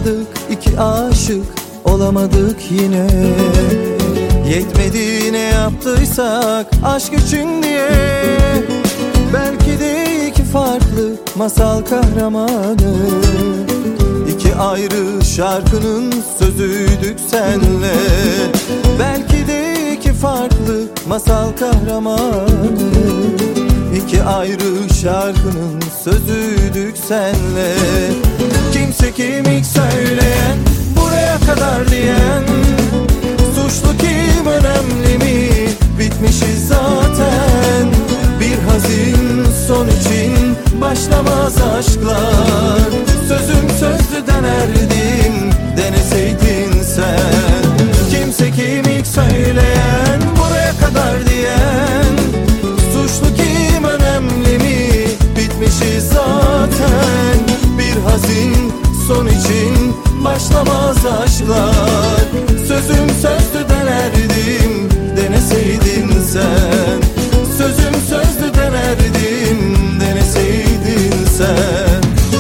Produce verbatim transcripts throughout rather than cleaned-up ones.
Olmadık iki aşık, olamadık yine. Yetmedi ne yaptıysak aşk için diye. Belki de iki farklı masal kahramanı, İki ayrı şarkının sözüydük senle. Belki de iki farklı masal kahramanı, İki ayrı şarkının sözüydük senle. Kimse kim ilk söyleyen, buraya kadar diyen, suçlu kim önemli mi, bitmişiz zaten. Bir hazin son için başlamaz aşklar. Sözüm sözdü denerdim, deneseydin sen. Kimse kim ilk söyleyen, buraya kadar diyen, suçlu kim önemli mi, bitmişiz zaten. Bir hazin son için başlamaz aşklar. Sözüm sözdü denerdim, deneseydin sen. Sözüm sözdü denerdim, deneseydin sen.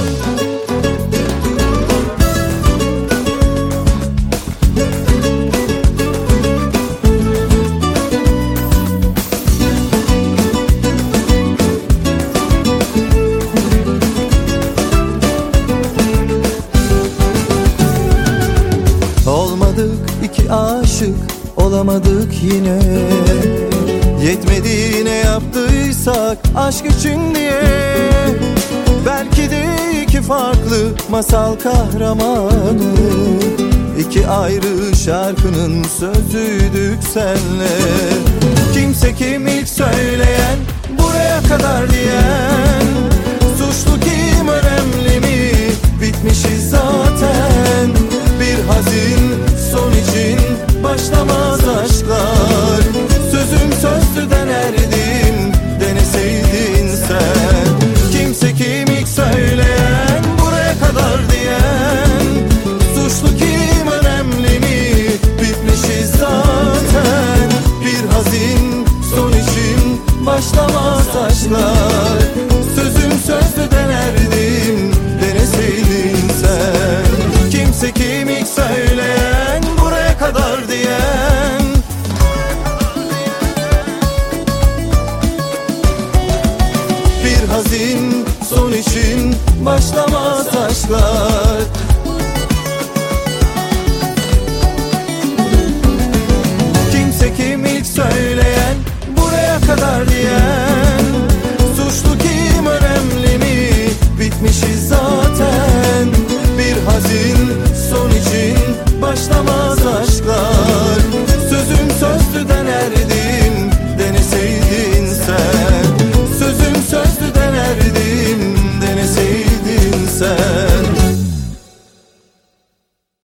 Olmadık iki aşık, olamadık yine. Yetmedi ne yaptıysak aşk için diye. Belki de iki farklı masal kahramanı, İki ayrı şarkının sözüydük senle. Kimse kim ilk söyleyen, buraya kadar diyen, suçlu kim önemli mi, bitmişiz zaten. Bir hazin son için başlamaz aşklar. Sözüm sözdü denerdim, deneseydin sen. Kimse kim ilk söyleyen, buraya kadar diyen, suçlu kim önemli mi, bitmişiz zaten. Bir hazin son için başlamaz aşklar. Sözüm sözdü denerdim, deneseydin sen. Kimse kim ilk söyleyen, buraya kadar diyen, bir hazin son için başlamaz aşklar.